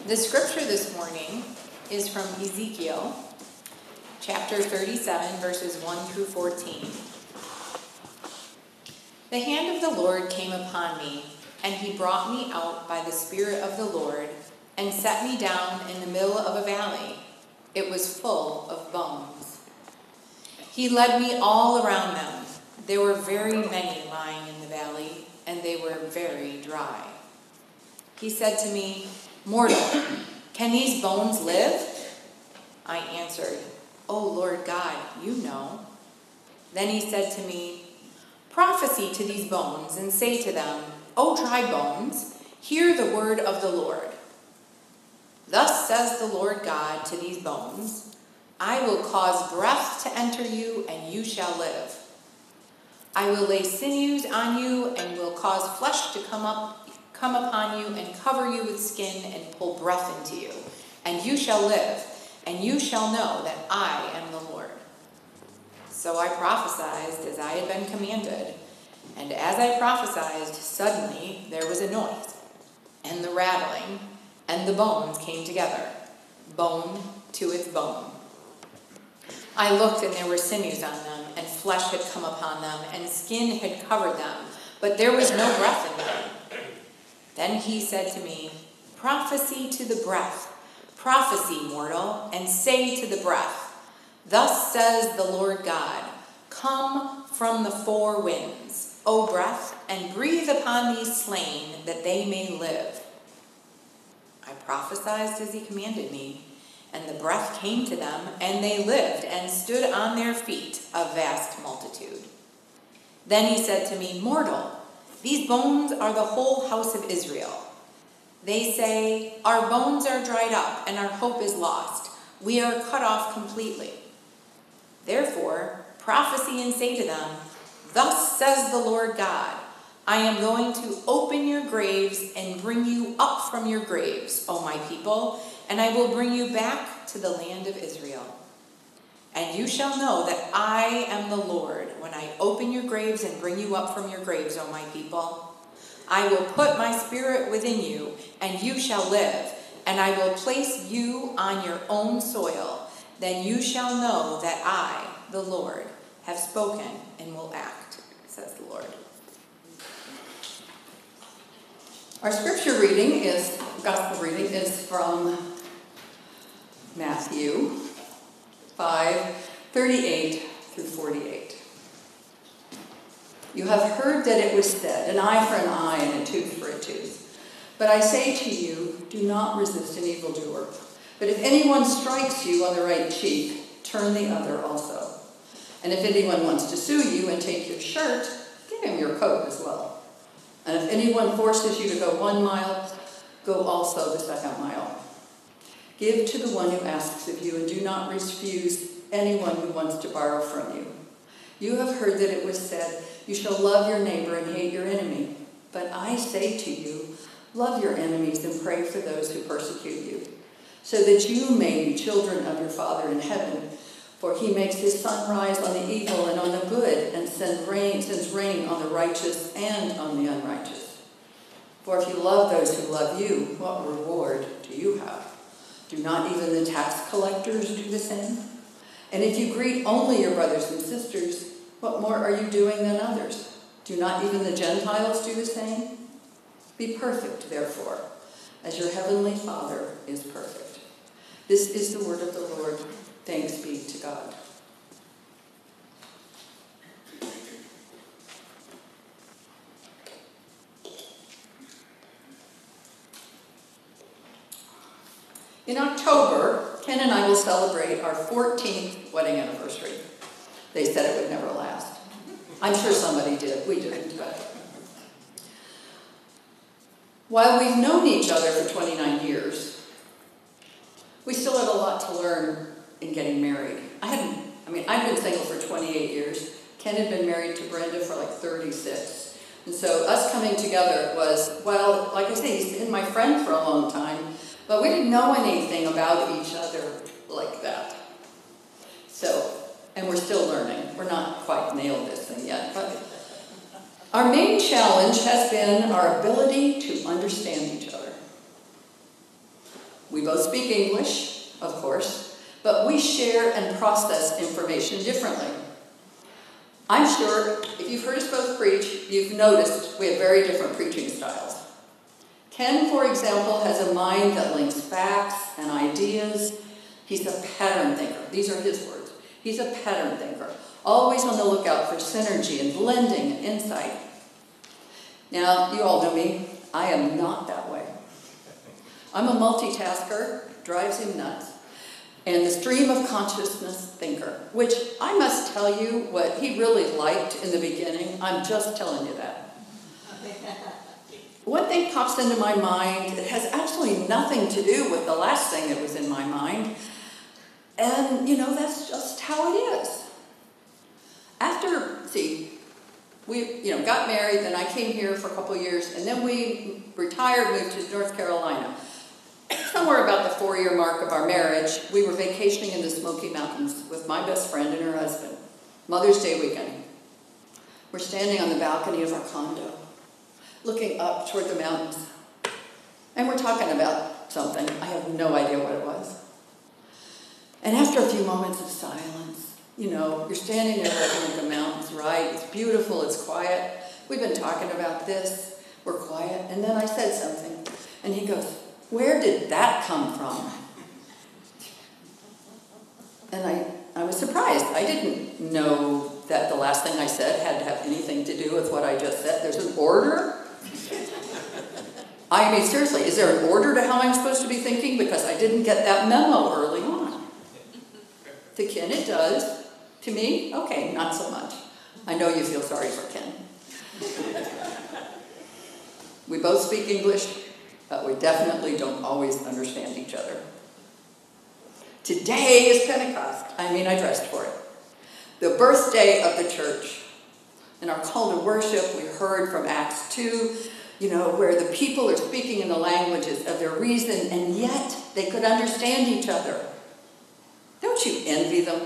The scripture this morning is from Ezekiel, chapter 37, verses 1 through 14. The hand of the Lord came upon me, and he brought me out by the Spirit of the Lord, and set me down in the middle of a valley. It was full of bones. He led me all around them. There were very many lying in the valley, and they were very dry. He said to me, "Mortal, can these bones live?" I answered, "O Lord God, you know." Then he said to me, "Prophesy to these bones and say to them, O dry bones, hear the word of the Lord. Thus says the Lord God to these bones, I will cause breath to enter you, and you shall live. I will lay sinews on you, and will cause flesh to come upon you, and cover you with skin, and pull breath into you. And you shall live, and you shall know that I am the Lord." So I prophesied as I had been commanded. And as I prophesied, suddenly there was a noise, and the rattling, and the bones came together, bone to its bone. I looked, and there were sinews on them, and flesh had come upon them, and skin had covered them, but there was no breath in them. Then he said to me, "Prophesy to the breath, prophesy, mortal, and say to the breath, Thus says the Lord God, Come from the four winds, O breath, and breathe upon these slain, that they may live." I prophesied as he commanded me, and the breath came to them, and they lived, and stood on their feet, a vast multitude. Then he said to me, "Mortal, these bones are the whole house of Israel. They say, Our bones are dried up, and our hope is lost. We are cut off completely. Therefore, prophesy and say to them, Thus says the Lord God, I am going to open your graves and bring you up from your graves, O my people, and I will bring you back to the land of Israel. And you shall know that I am the Lord when I open your graves and bring you up from your graves, O my people. I will put my spirit within you, and you shall live, and I will place you on your own soil. Then you shall know that I, the Lord, have spoken and will act, says the Lord. Our gospel reading is from Matthew 5:38 through 48. You have heard that it was said, an eye for an eye and a tooth for a tooth. But I say to you, do not resist an evildoer. But if anyone strikes you on the right cheek, turn the other also. And if anyone wants to sue you and take your shirt, give him your coat as well. And if anyone forces you to go 1 mile, go also the 2nd mile. Give to the one who asks of you, and do not refuse anyone who wants to borrow from you. You have heard that it was said, You shall love your neighbor and hate your enemy. But I say to you, love your enemies and pray for those who persecute you, so that you may be children of your Father in heaven. For he makes his sun rise on the evil and on the good, and sends rain on the righteous and on the unrighteous. For if you love those who love you, what reward do you have? Do not even the tax collectors do the same? And if you greet only your brothers and sisters, what more are you doing than others? Do not even the Gentiles do the same? Be perfect, therefore, as your heavenly Father is perfect. This is the word of the Lord. Thanks be to God. In October, Ken and I will celebrate our 14th wedding anniversary. They said it would never last. I'm sure somebody did. We didn't, but while we've known each other for 29 years, we still have a lot to learn in getting married. I've been single for 28 years. Ken had been married to Brenda for like 36. And so us coming together was, well, like I say, he's been my friend for a long time, but we didn't know anything about each other like that. So, and we're still learning. We're not quite nailed this thing yet, but our main challenge has been our ability to understand each other. We both speak English, of course, but we share and process information differently. I'm sure if you've heard us both preach, you've noticed we have very different preaching styles. Ken, for example, has a mind that links facts and ideas. He's a pattern thinker. These are his words. He's a pattern thinker, always on the lookout for synergy and blending and insight. Now, you all know me. I am not that way. I'm a multitasker, drives him nuts, and the stream of consciousness thinker, which I must tell you what he really liked in the beginning. I'm just telling you that. One thing pops into my mind that has absolutely nothing to do with the last thing that was in my mind. And, that's just how it is. After, we, got married, then I came here for a couple of years, and then we retired, moved to North Carolina. Somewhere about the 4-year mark of our marriage, we were vacationing in the Smoky Mountains with my best friend and her husband. Mother's Day weekend. We're standing on the balcony of our condo, looking up toward the mountains. And we're talking about something. I have no idea what it was. And after a few moments of silence, you're standing there looking at the mountains, right? It's beautiful, it's quiet. We've been talking about this. We're quiet. And then I said something. And he goes, "Where did that come from?" And I was surprised. I didn't know that the last thing I said had to have anything to do with what I just said. There's an order. I mean, seriously, is there an order to how I'm supposed to be thinking? Because I didn't get that memo early on. To Ken, it does. To me, okay, not so much. I know you feel sorry for Ken. We both speak English, but we definitely don't always understand each other. Today is Pentecost. I dressed for it. The birthday of the church. In our call to worship, we heard from Acts 2, where the people are speaking in the languages of their reason, and yet they could understand each other. Don't you envy them?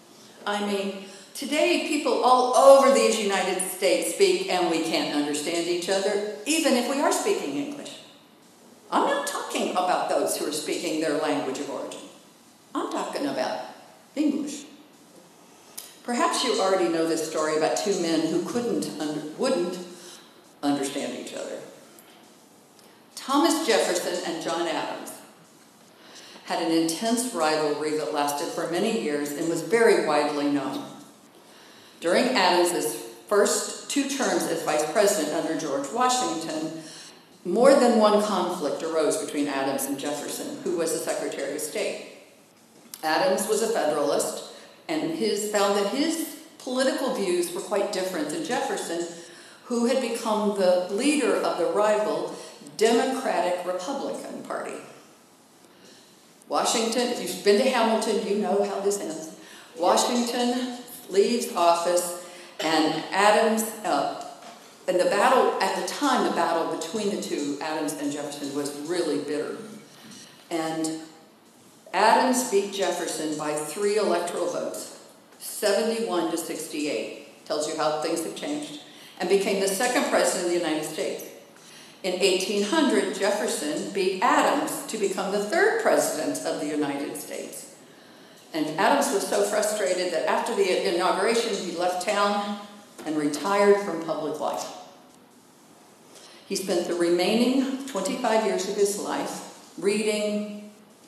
Today people all over these United States speak, and we can't understand each other, even if we are speaking English. I'm not talking about those who are speaking their language of origin. I'm talking about English. Perhaps you already know this story about two men who wouldn't understand each other. Thomas Jefferson and John Adams had an intense rivalry that lasted for many years and was very widely known. During Adams's first 2 terms as vice president under George Washington, more than one conflict arose between Adams and Jefferson, who was the Secretary of State. Adams was a Federalist and found that his political views were quite different than Jefferson, who had become the leader of the rival Democratic-Republican Party. Washington, if you've been to Hamilton, you know how this ends. Washington leaves office, and Adams, and the battle, at the time, the battle between the two, Adams and Jefferson, was really bitter. And Adams beat Jefferson by 3 electoral votes, 71 to 68. Tells you how things have changed. And became the 2nd president of the United States. In 1800, Jefferson beat Adams to become the 3rd president of the United States. And Adams was so frustrated that after the inauguration, he left town and retired from public life. He spent the remaining 25 years of his life reading,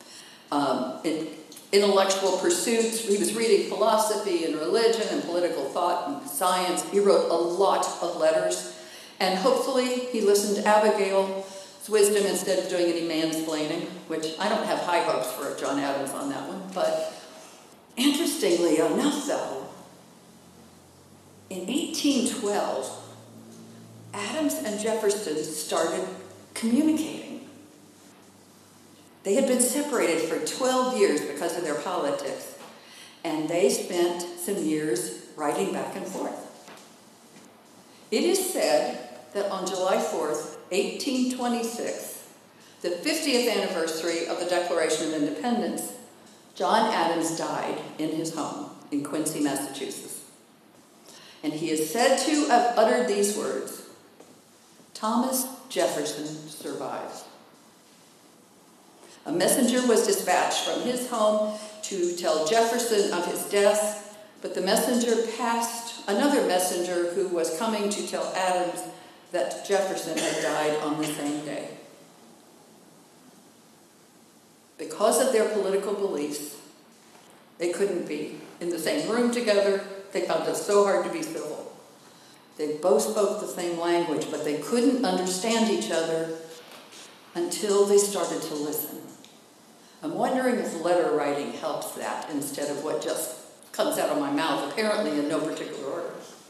intellectual pursuits. He was reading philosophy and religion and political thought and science. He wrote a lot of letters. And hopefully he listened to Abigail's wisdom instead of doing any mansplaining, which I don't have high hopes for John Adams on that one. But interestingly enough, though, in 1812, Adams and Jefferson started communicating. They had been separated for 12 years because of their politics, and they spent some years writing back and forth. It is said that on July 4th, 1826, the 50th anniversary of the Declaration of Independence, John Adams died in his home in Quincy, Massachusetts. And he is said to have uttered these words, "Thomas Jefferson survives." A messenger was dispatched from his home to tell Jefferson of his death, but the messenger passed another messenger who was coming to tell Adams that Jefferson had died on the same day. Because of their political beliefs, they couldn't be in the same room together. They found it so hard to be civil. They both spoke the same language, but they couldn't understand each other until they started to listen. I'm wondering if letter writing helps that instead of what just comes out of my mouth, apparently in no particular order.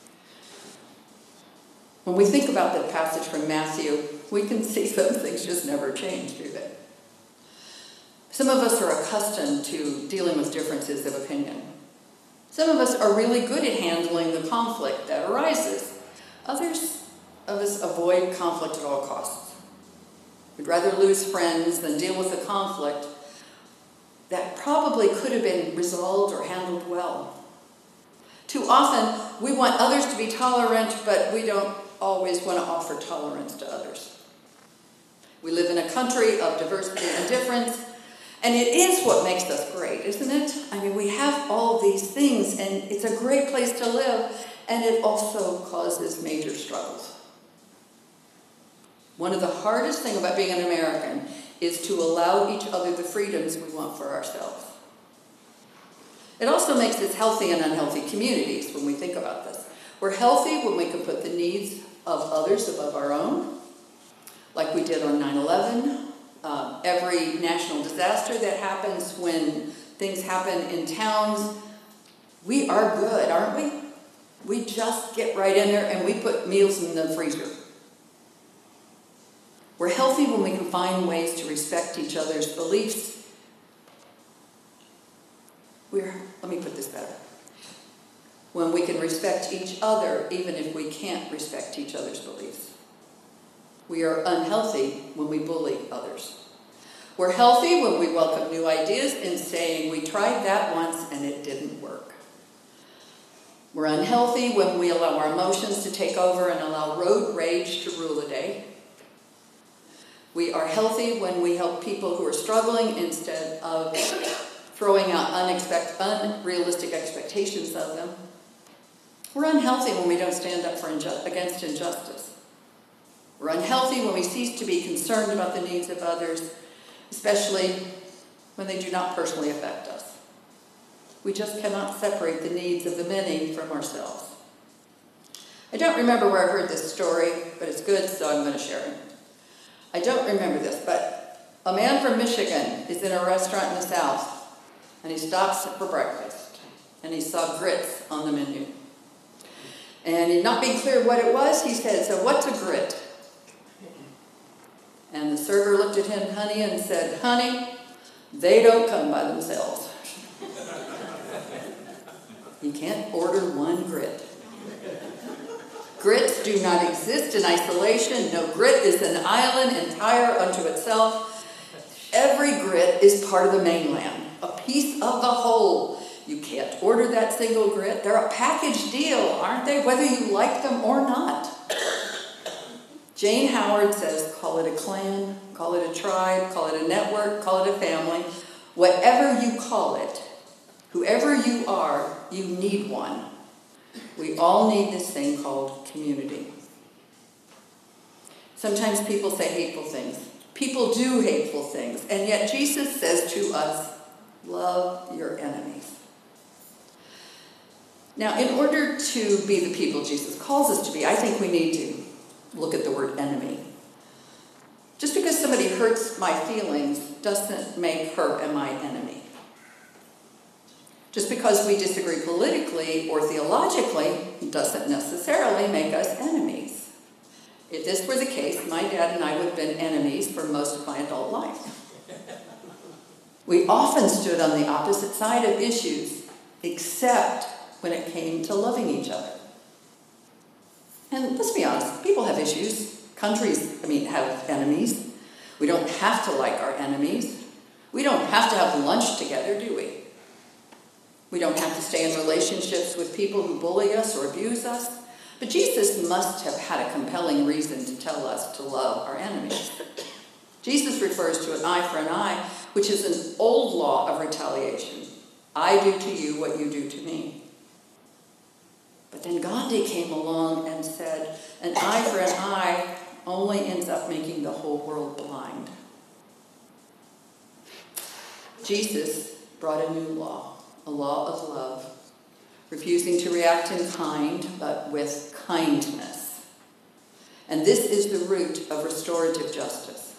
When we think about the passage from Matthew, we can see some things just never change, do they? Some of us are accustomed to dealing with differences of opinion. Some of us are really good at handling the conflict that arises. Others of us avoid conflict at all costs. We'd rather lose friends than deal with a conflict that probably could have been resolved or handled well. Too often, we want others to be tolerant, but we don't always want to offer tolerance to others. We live in a country of diversity and difference, and it is what makes us great, isn't it? I mean, we have all these things, and it's a great place to live, and it also causes major struggles. One of the hardest things about being an American is to allow each other the freedoms we want for ourselves. It also makes us healthy and unhealthy communities when we think about this. We're healthy when we can put the needs of others above our own, like we did on 9/11. Every national disaster that happens, when things happen in towns, we are good, aren't we? We just get right in there and we put meals in the freezer. We're healthy when we can find ways to respect each other's beliefs. Let me put this better. When we can respect each other, even if we can't respect each other's beliefs. We are unhealthy when we bully others. We're healthy when we welcome new ideas in saying we tried that once and it didn't work. We're unhealthy when we allow our emotions to take over and allow road rage to rule the day. We are healthy when we help people who are struggling instead of throwing out unrealistic expectations of them. We're unhealthy when we don't stand up against injustice. We're unhealthy when we cease to be concerned about the needs of others, especially when they do not personally affect us. We just cannot separate the needs of the many from ourselves. I don't remember where I heard this story, but it's good, so I'm going to share it. I don't remember this, but a man from Michigan is in a restaurant in the South, and he stops for breakfast, and he saw grits on the menu. And not being clear what it was, he said, "So what's a grit?" And the server looked at him, honey, and said, "Honey, they don't come by themselves. You can't order one grit." Grits do not exist in isolation. No grit is an island entire unto itself. Every grit is part of the mainland, a piece of the whole. You can't order that single grit. They're a package deal, aren't they? Whether you like them or not. Jane Howard says, call it a clan, call it a tribe, call it a network, call it a family. Whatever you call it, whoever you are, you need one. We all need this thing called community. Sometimes people say hateful things. People do hateful things. And yet Jesus says to us, love your enemies. Now, in order to be the people Jesus calls us to be, I think we need to look at the word enemy. Just because somebody hurts my feelings doesn't make her my enemy. Just because we disagree politically or theologically doesn't necessarily make us enemies. If this were the case, my dad and I would have been enemies for most of my adult life. We often stood on the opposite side of issues, except when it came to loving each other. And let's be honest, people have issues. Countries, have enemies. We don't have to like our enemies. We don't have to have lunch together, do we? We don't have to stay in relationships with people who bully us or abuse us. But Jesus must have had a compelling reason to tell us to love our enemies. Jesus refers to an eye for an eye which is an old law of retaliation. I do to you what you do to me. But then Gandhi came along and said, an eye for an eye only ends up making the whole world blind. Jesus brought a new law, a law of love, refusing to react in kind, but with kindness. And this is the root of restorative justice.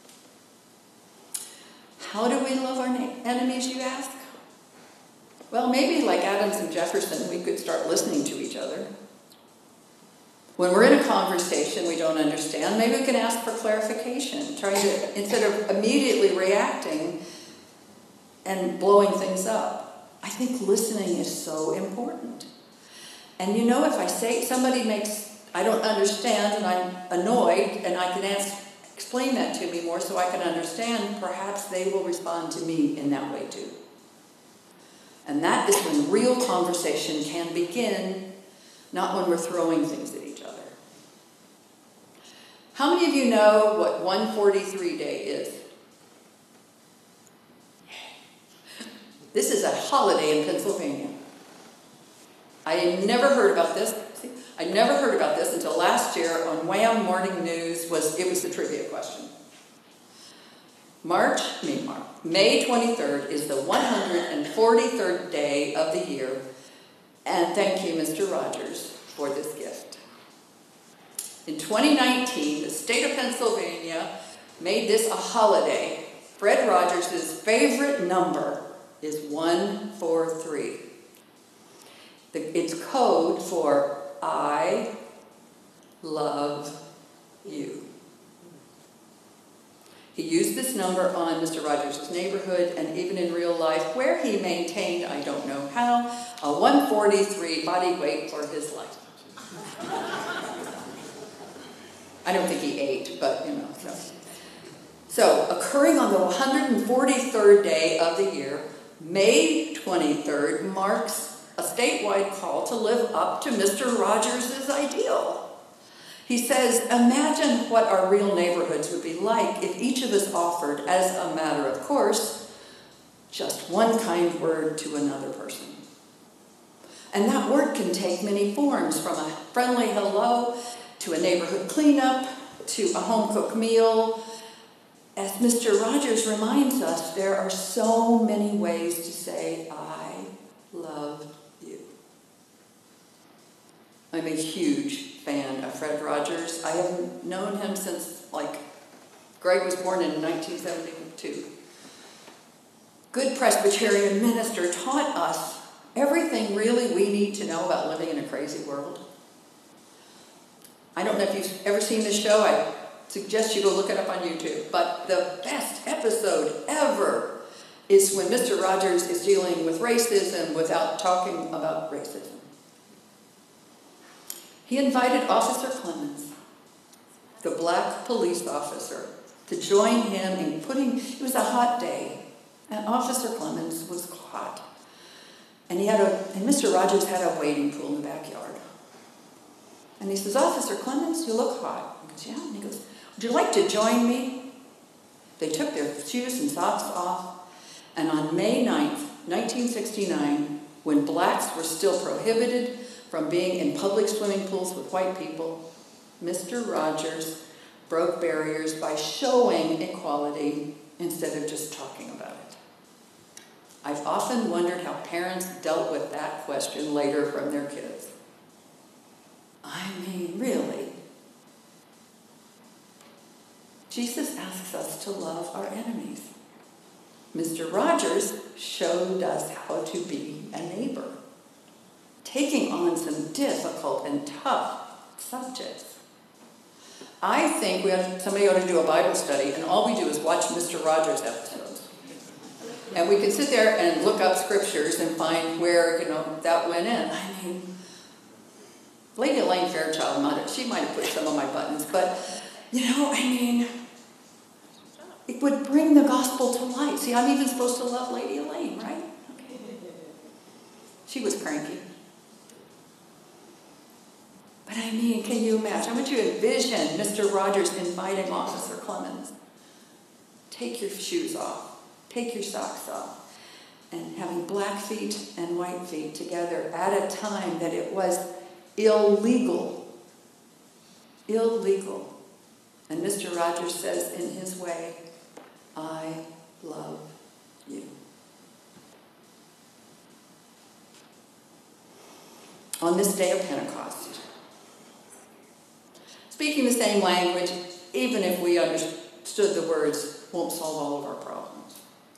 How do we love our enemies, you ask? Well, maybe like Adams and Jefferson, we could start listening to each other. When we're in a conversation we don't understand, maybe we can ask for clarification, trying to, instead of immediately reacting and blowing things up. I think listening is so important. And you know, if I say I don't understand and I'm annoyed, and I can explain that to me more so I can understand, perhaps they will respond to me in that way too. And that is when real conversation can begin, not when we're throwing things at each other. How many of you know what 143 Day is? This is a holiday in Pennsylvania. I had never heard about this. I never heard about this until last year on Wham! Morning News. It was the trivia question. May 23rd is the 143rd day of the year, and thank you, Mr. Rogers, for this gift. In 2019, the state of Pennsylvania made this a holiday. Fred Rogers' favorite number is 143. It's code for I love you. He used this number on Mr. Rogers' neighborhood, and even in real life, where he maintained, I don't know how, a 143 body weight for his life. I don't think he ate, but you know. So, occurring on the 143rd day of the year, May 23rd marks a statewide call to live up to Mr. Rogers' ideal. He says, imagine what our real neighborhoods would be like if each of us offered, as a matter of course, just one kind word to another person. And that word can take many forms, from a friendly hello, to a neighborhood cleanup, to a home-cooked meal. As Mr. Rogers reminds us, there are so many ways to say, I love you. I'm a huge fan of Fred Rogers. I have known him since, Greg was born in 1972. Good Presbyterian minister, taught us everything really we need to know about living in a crazy world. I don't know if you've ever seen this show. I suggest you go look it up on YouTube. But the best episode ever is when Mr. Rogers is dealing with racism without talking about racism. He invited Officer Clemens, the black police officer, to join him in it was a hot day, and Officer Clemens was hot. And Mr. Rogers had a wading pool in the backyard. And he says, Officer Clemens, you look hot. He goes, yeah. And he goes, would you like to join me? They took their shoes and socks off, and on May 9th, 1969, when blacks were still prohibited from being in public swimming pools with white people, Mr. Rogers broke barriers by showing equality instead of just talking about it. I've often wondered how parents dealt with that question later from their kids. I mean, really? Jesus asks us to love our enemies. Mr. Rogers showed us how to be a neighbor, taking on some difficult and tough subjects. I think somebody ought to do a Bible study, and all we do is watch Mr. Rogers episodes. And we can sit there and look up scriptures and find where, that went in. I mean, Lady Elaine Fairchild, she might have pushed some of my buttons, but, it would bring the gospel to light. See, I'm even supposed to love Lady Elaine, right? Okay. She was cranky. But I mean, can you imagine? How would you envision Mr. Rogers inviting Officer Clemens? Take your shoes off. take your socks off. And having black feet and white feet together at a time that it was illegal. Illegal. And Mr. Rogers says in his way, I love you. On this day of Pentecost, speaking the same language, even if we understood the words, won't solve all of our problems.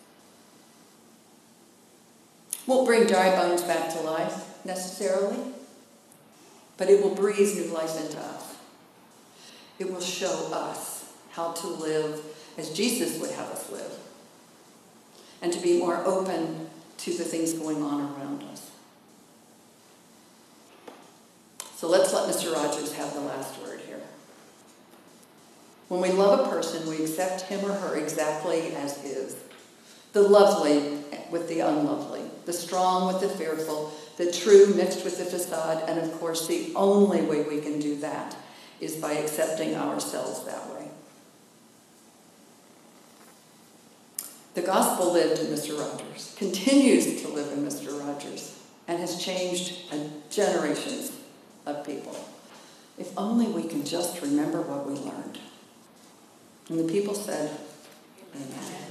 Won't bring dry bones back to life, necessarily, but it will breathe new life into us. It will show us how to live as Jesus would have us live, and to be more open to the things going on around us. So let's let Mr. Rogers have the last word here. When we love a person, we accept him or her exactly as is. The lovely with the unlovely, the strong with the fearful, the true mixed with the facade, and of course the only way we can do that is by accepting ourselves that way. The gospel lived in Mr. Rogers, continues to live in Mr. Rogers, and has changed generations of people. If only we can just remember what we learned. And the people said, amen.